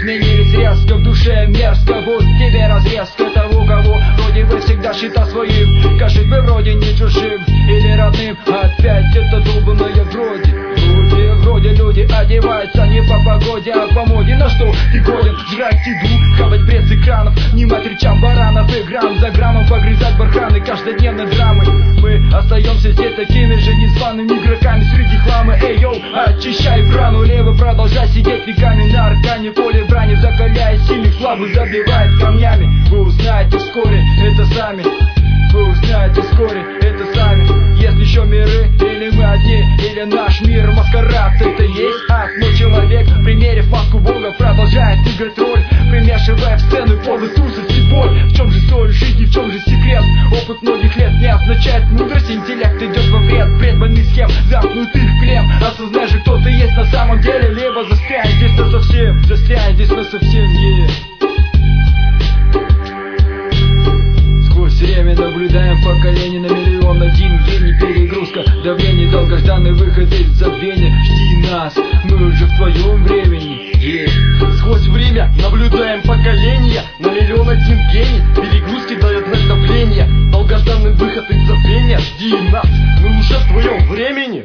сменились резко, в душе мерзко. Вот тебе разрезка того, кого вроде бы всегда считал своим. Кажется, бы вроде не чужим или родным. Опять это долбаное вроде люди одеваются не по погоде, а по моде. На что ты годен? Жрать еду, хавать бред с экранов, внимать речам баранов и грамм за граммом погрызать барханы каждодневной драмы. Мы остаемся здесь такими же незваными игроками среди хлама. Эй, йоу, очищай брану, левый продолжай сидеть веками на аркане. Поле брани закаляя сильных, слабых забивает камнями. Вы узнаете вскоре это сами. Вы узнаете вскоре это сами. Есть еще миры, или мы одни, или наш мир маскарад. Это есть ад, но человек, примерив маску Бога, продолжает играть роль, примешивая в сцену полный ужас и боль. В чем же соль жизни, в чем же секрет? Опыт многих лет не означает мудрость. Интеллект идет во вред, бред больных схем, замкнутых в плен. Осознай же, кто ты есть на самом деле, либо застрянь здесь насовсем. Застрянь здесь насовсем, Время наблюдаем поколение на миллион. Один гений, перегрузка, давление, долгожданный выход из забвения. Жди нас, мы уже в твоем времени. Сквозь время наблюдаем поколения на миллион. Один гений, перегрузки дает знак давления. Долгожданный выход из забвения. Жди нас, мы уже в твоем времени.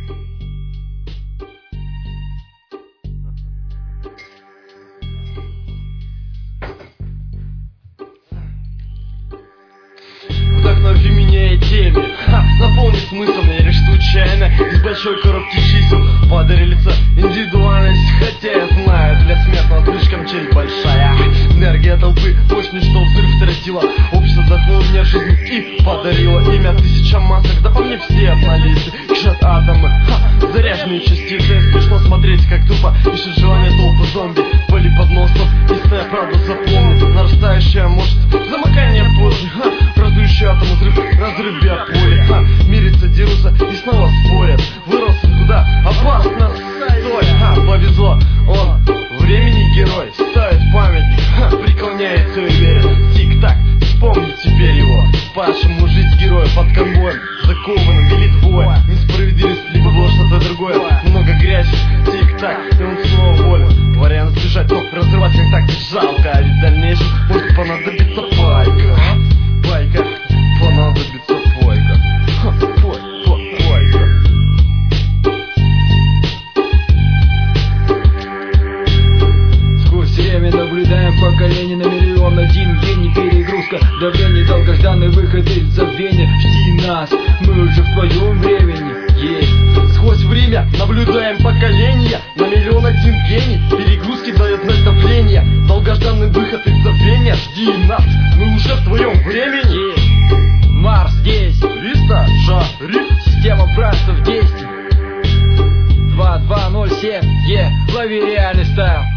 Вдохнови меня и теме, наполни смыслом, я лишь случайно из большой коробки чисел подарили лица индивидуальность. Хотя я знаю, для смертного слишком честь большая. Энергия толпы мощный, что взрыв тратила. Общество вдохнуло мне жизнь и подарило имя тысячам масок. Да по мне все однолицы, кишат атомы, заряженные частицы. Смешно смотреть, как тупо ищет желание толпы зомби. Пыли под носом, истая правда запомни. Нарастающая может замыкание позже, разрушающий атом, разрыв биополя. Мирятся, дерутся и снова спорят. Вырос куда опасно, стой, повезло, он времени герой. Ставит памятник, преклоняется и верит. Тик-так, вспомни теперь его. Пашему жить героя под конвоем, закованным велит бой. Несправедливость, либо было что-то другое. Много грязи, тик-так, и он снова волен. Вариант сбежать, но разрывать контакты жалко. А ведь в дальнейшем может понадобиться пайка. Пайка, понадобится пайка. Пайка. Сквозь время наблюдаем поколение на миллион. Один гений, перегрузка, давление, долгожданный выход из забвения. Жди нас, мы уже в твоем времени. Сквозь время наблюдаем поколения на миллион. Один гений, перегрузки дает знак давления. Долгожданный выход из забвения. Жди нас, мы уже в твоем времени. Марс здесь, Листа, Шариф, система братства в действии. 2207, лови реальный стайл.